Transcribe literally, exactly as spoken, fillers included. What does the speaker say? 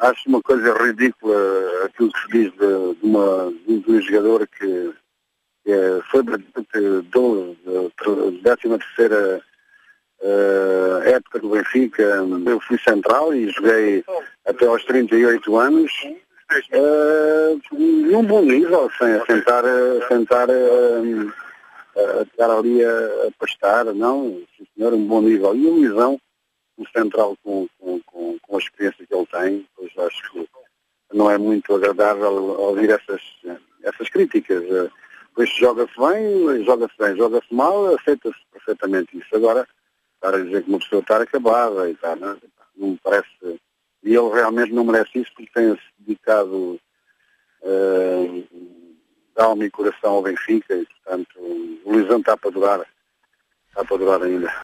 acho uma coisa ridícula aquilo que se diz de, de, uma, de um jogador que, que é, foi da décima terceira uh, época do Benfica. Eu fui central e joguei até aos trinta e oito anos, uh, num bom nível, sem sentar, sentar uh, a estar ali a, a pastar, não, sim, senhor, um bom nível. E o Luizão, um central com, com, com, com a experiência que ele tem, pois acho que não é muito agradável ouvir essas, essas críticas. Pois joga-se bem, joga-se bem, joga-se mal, aceita-se perfeitamente isso. Agora, para dizer que uma pessoa está acabada e tal, não, não me parece. E ele realmente não merece isso porque tem-se dedicado uh, de alma e coração ao Benfica e, portanto, o Luizão está para durar, está para durar ainda.